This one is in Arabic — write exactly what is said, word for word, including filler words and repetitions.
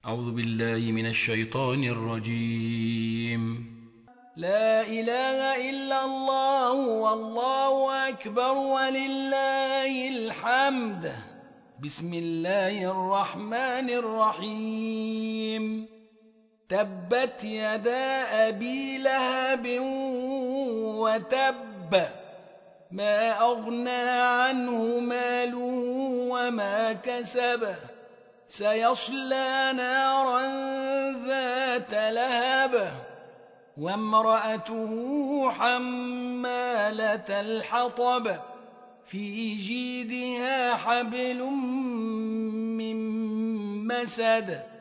أعوذ بالله من الشيطان الرجيم. لا إله إلا الله والله أكبر ولله الحمد. بسم الله الرحمن الرحيم. تبت يدا أبي لهب وتب، ما أغنى عنه ماله وما كسب، سيصلى نارا ذات لهب، وامرأته حمالة الحطب، في جيدها حبل من مسد.